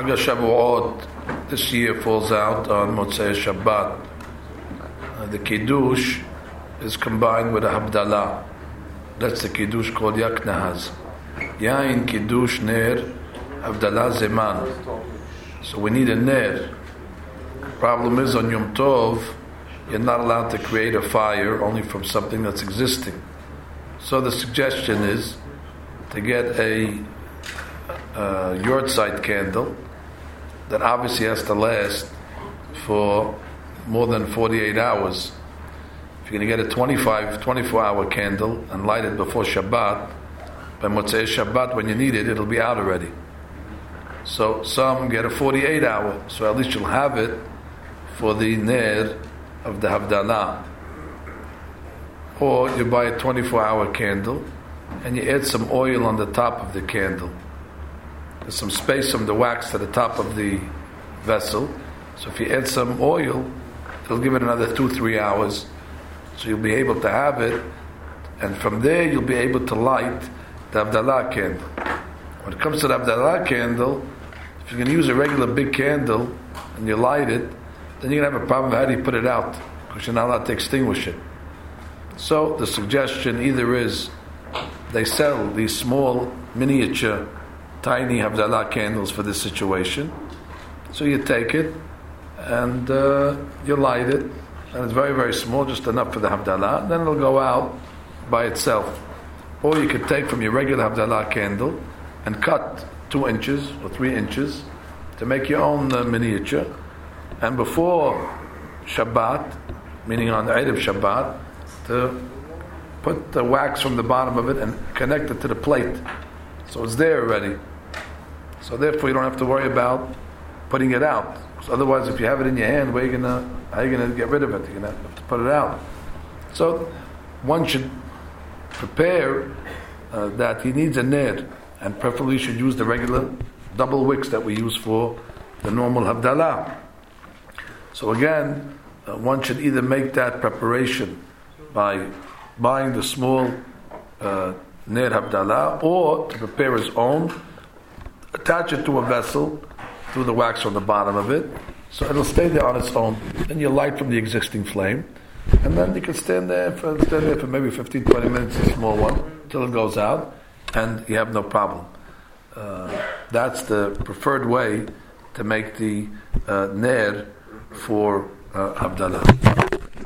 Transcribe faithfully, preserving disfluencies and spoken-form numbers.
Chag Shavuot this year falls out on Motzei Shabbat. Uh, the Kiddush is combined with a Havdalah. That's the Kiddush called Yak Nahaz. Yain Kiddush Ner, Havdalah Zeman. So we need a Ner. The problem is on Yom Tov, you're not allowed to create a fire only from something that's existing. So the suggestion is to get a uh, yard-side candle that obviously has to last for more than forty-eight hours. If you're going to get a twenty-five, twenty-four hour candle and light it before Shabbat, by Motzei Shabbat, when you need it, it'll be out already. So some get a forty-eight hour, so at least you'll have it for the Ner of the Havdalah. Or you buy a twenty-four hour candle and you add some oil on the top of the candle. There's some space from the wax to the top of the vessel. So if you add some oil, it'll give it another two, three hours. So you'll be able to have it, and from there you'll be able to light the Havdalah candle. When it comes to the Havdalah candle, if you're going to use a regular big candle and you light it, then you're going to have a problem with how do you put it out, because you're not allowed to extinguish it. So the suggestion either is they sell these small, miniature, tiny Havdalah candles for this situation. So you take it and uh, you light it, and it's very, very small, just enough for the Havdalah, and then it'll go out by itself. Or you could take from your regular Havdalah candle and cut two inches or three inches to make your own uh, miniature. And before Shabbat, meaning on the Erev Shabbat, to put the wax from the bottom of it and connect it to the plate. So it's there already. So therefore you don't have to worry about putting it out. So otherwise, if you have it in your hand, where are you gonna, how are you going to get rid of it? You're going to have to put it out. So one should prepare uh, that he needs a ner, and preferably should use the regular double wicks that we use for the normal Havdalah. So again, uh, one should either make that preparation by buying the small uh, ner Havdalah, or to prepare his own, attach it to a vessel, through the wax on the bottom of it, so it'll stay there on its own. Then you light from the existing flame, and then you can stand there for stand there for maybe fifteen, twenty minutes, a small one, until it goes out, and you have no problem. Uh, that's the preferred way to make the uh, ner for uh, Havdalah.